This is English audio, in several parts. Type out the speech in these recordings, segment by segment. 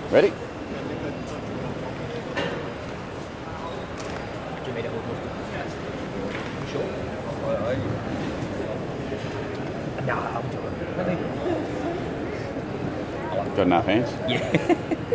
Ready? Got enough hands? Yeah.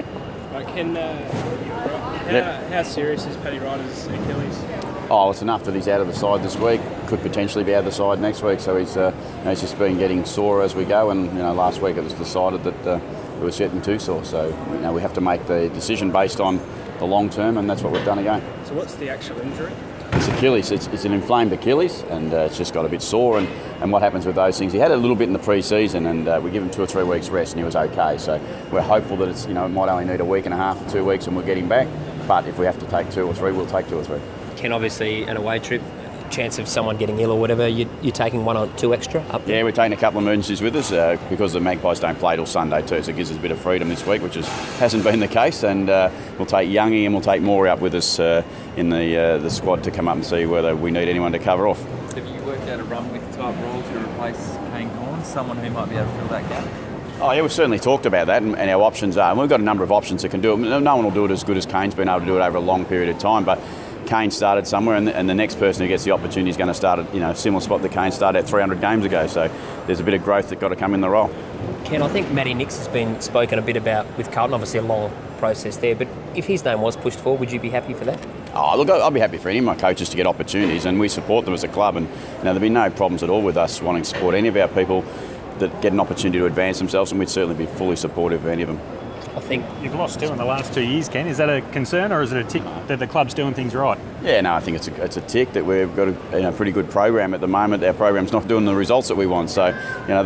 Yep. How serious is Paddy Ryder's Achilles? Oh, it's enough that he's out of the side this week. Could potentially be out of the side next week. So he's just been getting sore as we go. And last week it was decided that it was getting too sore. So we have to make the decision based on the long term, and that's what we've done again. So what's the actual injury? It's Achilles. It's an inflamed Achilles, and it's just got a bit sore. And what happens with those things? He had a little bit in the pre-season, and we give him 2 or 3 weeks rest, and he was okay. So we're hopeful that it might only need a week and a half or 2 weeks, and we'll get him back. But if we have to take 2 or 3, we'll take 2 or 3. Ken, obviously an away trip, chance of someone getting ill or whatever, you're taking 1 or 2 extra up there? Yeah, we're taking a couple of emergencies with us because the Magpies don't play till Sunday too, so it gives us a bit of freedom this week, which hasn't been the case. And we'll take Youngie and we'll take Maury up with us in the squad to come up and see whether we need anyone to cover off. Have you worked out a run with Type Royal to replace Kane Corn, someone who might be able to fill that gap? Oh yeah, we've certainly talked about that, and our options are, and we've got a number of options that can do it. No one will do it as good as Kane's been able to do it over a long period of time, but Kane started somewhere, and the next person who gets the opportunity is going to start at a similar spot that Kane started at 300 games ago. So there's a bit of growth that's got to come in the role. Ken, I think Matty Nix has been spoken a bit about with Carlton, obviously a long process there, but if his name was pushed forward, would you be happy for that? Oh, look, I'll be happy for any of my coaches to get opportunities, and we support them as a club, and there'll be no problems at all with us wanting to support any of our people that get an opportunity to advance themselves, and we'd certainly be fully supportive of any of them. I think you've lost 2 in the last 2 years, Ken. Is that a concern, or is it a tick that the club's doing things right? Yeah, no, I think it's a tick that we've got a pretty good program at the moment. Our program's not doing the results that we want, so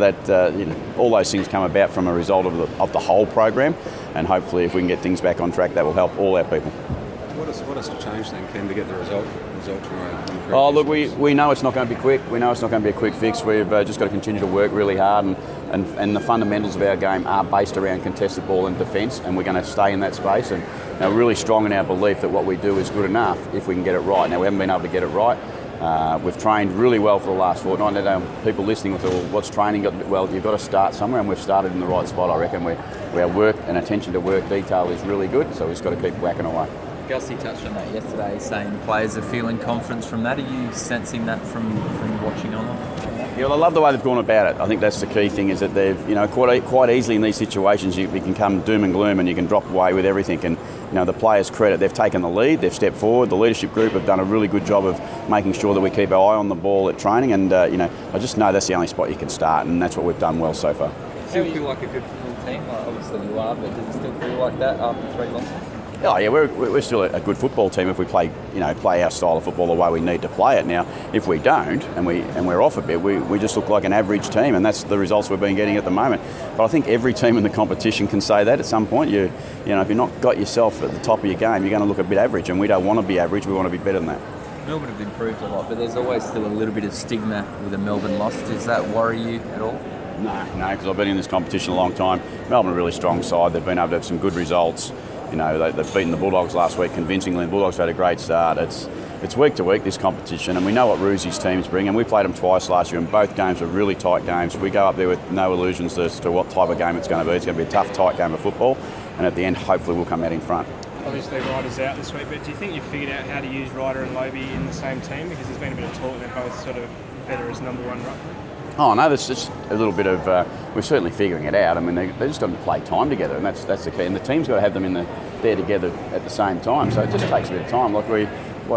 all those things come about from a result of the whole program, and hopefully, if we can get things back on track, that will help all our people. What has to change then, Ken, to get the result tomorrow? Oh, look, we know it's not going to be quick. We know it's not going to be a quick fix. We've just got to continue to work really hard, and the fundamentals of our game are based around contested ball and defence, and we're going to stay in that space. And we're really strong in our belief that what we do is good enough if we can get it right. Now, we haven't been able to get it right. We've trained really well for the last fortnight. Now, people listening will say, well, what's training got? Well, you've got to start somewhere, and we've started in the right spot, I reckon. Our work and attention to work detail is really good, so we've just got to keep whacking away. Gussie touched on that yesterday, saying the players are feeling confidence from that. Are you sensing that from watching on them? Yeah, well, I love the way they've gone about it. I think that's the key thing, is that they've, quite easily in these situations you can come doom and gloom and you can drop away with everything. And the players' credit, they've taken the lead, they've stepped forward. The leadership group have done a really good job of making sure that we keep our eye on the ball at training. And I just know that's the only spot you can start, and that's what we've done well so far. Still feel like a good football team? Obviously you are, but does it still feel like that after 3 losses? Oh yeah, we're still a good football team if we play our style of football the way we need to play it. Now, if we don't and we're off a bit, we just look like an average team, and that's the results we've been getting at the moment. But I think every team in the competition can say that at some point. If you've not got yourself at the top of your game, you're going to look a bit average, and we don't want to be average. We want to be better than that. Melbourne have improved a lot, but there's always still a little bit of stigma with a Melbourne loss. Does that worry you at all? No, because I've been in this competition a long time. Melbourne are a really strong side. They've been able to have some good results. They've beaten the Bulldogs last week convincingly. The Bulldogs had a great start. It's week to week, this competition, and we know what Roosy's teams bring, and we played them twice last year, and both games were really tight games. We go up there with no illusions as to what type of game it's going to be. It's going to be a tough, tight game of football, and at the end, hopefully, we'll come out in front. Obviously, Ryder's out this week, but do you think you've figured out how to use Ryder and Lobie in the same team? Because there's been a bit of talk they're both sort of better as number one ruckman. Oh no, there's just a little bit of. We're certainly figuring it out. I mean, they just got to play time together, and that's the key. And the team's got to have them there together at the same time. So it just takes a bit of time. Like we're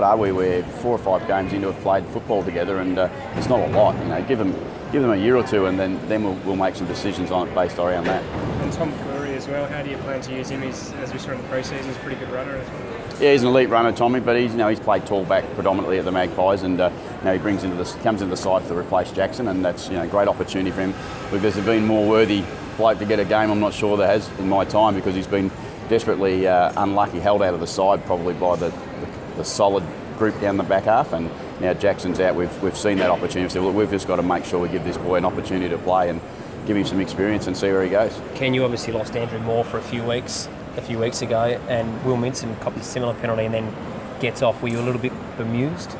4 or 5 games into have played football together, and it's not a lot. Give them a year or two, and then we'll make some decisions on it based around that. And Tom Fleury as well. How do you plan to use him? As we saw in the pre-season, he's a pretty good runner as well. Yeah, he's an elite runner, Tommy, but he's played tall back predominantly at the Magpies, and he comes into the side to replace Jackson, and that's a great opportunity for him. Look, there's been more worthy bloke to get a game. I'm not sure there has in my time, because he's been desperately unlucky, held out of the side probably by the solid group down the back half, and now Jackson's out. We've seen that opportunity. So we've just got to make sure we give this boy an opportunity to play and give him some experience and see where he goes. Ken, you obviously lost Andrew Moore for a few weeks ago, and Will Minson copied a similar penalty and then gets off. Were you a little bit bemused?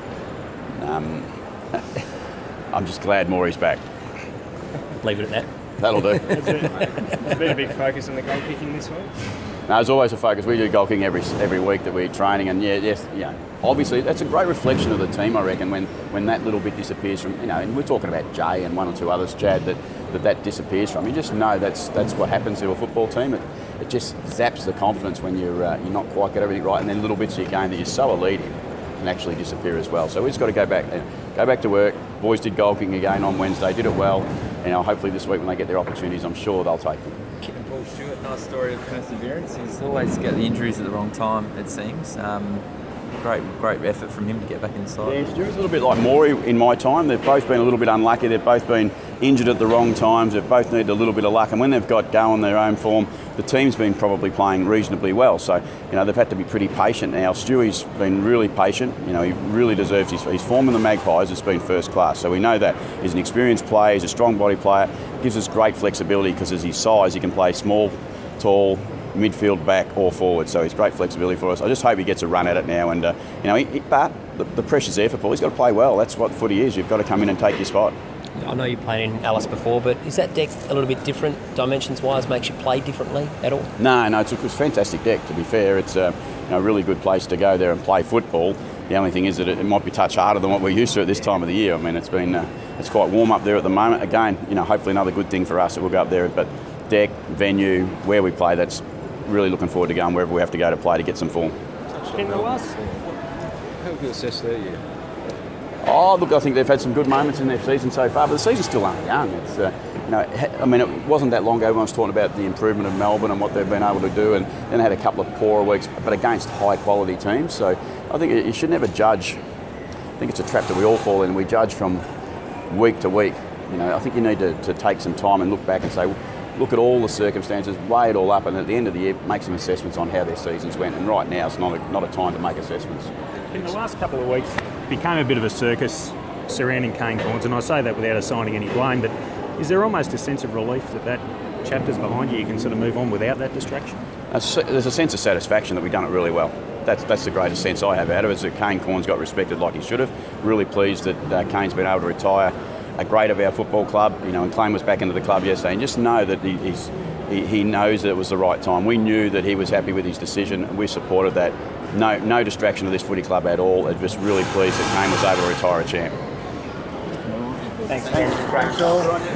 I'm just glad Maury's back. Leave it at that. That'll do. There's been a big focus on the goal kicking this week. No, there's always a focus. We do goal kicking every week that we're training, and obviously that's a great reflection of the team, I reckon, when that little bit disappears from, and we're talking about Jay and one or two others, Chad, that disappears from. You just know that's what happens to a football team. It just zaps the confidence when you're not quite got everything right, and then little bits of your game that you're so elite in can actually disappear as well. So we've just got to go back to work. Boys did goal kicking again on Wednesday, did it well, and hopefully this week when they get their opportunities, I'm sure they'll take them. Paul Stewart, nice story of perseverance. He's always get the injuries at the wrong time, it seems. Great effort from him to get back inside. Yeah, Stuart's a little bit like Maury in my time. They've both been a little bit unlucky. They've both been injured at the wrong times. They've both needed a little bit of luck. And when they've got going their own form, the team's been probably playing reasonably well. So, they've had to be pretty patient. Now, Stewie's been really patient. He really deserves his form in the Magpies has been first class. So we know that. He's an experienced player. He's a strong body player. Gives us great flexibility because as his size, he can play small, tall, midfield, back or forward, so he's great flexibility for us. I just hope he gets a run at it now, and but the pressure's there for Paul. He's got to play well. That's what footy is. You've got to come in and take your spot. I know you played in Alice before, but is that deck a little bit different dimensions-wise? Makes you play differently at all? No, it's a fantastic deck. To be fair, it's a really good place to go there and play football. The only thing is that it might be a touch harder than what we're used to at this time of the year. I mean, it's quite warm up there at the moment. Again, hopefully another good thing for us that we'll go up there. But deck, venue, where we play, that's really looking forward to going wherever we have to go to play to get some form. In the last, How would you assess their year? Oh, look, I think they've had some good moments in their season so far, but the season's still only young. It's, it wasn't that long ago everyone was talking about the improvement of Melbourne and what they've been able to do, and then they had a couple of poorer weeks, but against high-quality teams. So I think you should never judge. I think it's a trap that we all fall in. We judge from week to week. I think you need to take some time and look back and say, look at all the circumstances, weigh it all up, and at the end of the year, make some assessments on how their seasons went. And right now, it's not a time to make assessments. In the last couple of weeks, it became a bit of a circus surrounding Kane Cornes, and I say that without assigning any blame, but is there almost a sense of relief that chapter's behind you? You can sort of move on without that distraction? There's a sense of satisfaction that we've done it really well. That's the greatest sense I have out of it, is that Kane Cornes got respected like he should have. Really pleased that Kane's been able to retire a great of our football club, and Clay was back into the club yesterday, and just know that he knows that it was the right time. We knew that he was happy with his decision, and we supported that. No distraction of this footy club at all. I'm just really pleased that Kane was able to retire a champ. Thanks, Karen.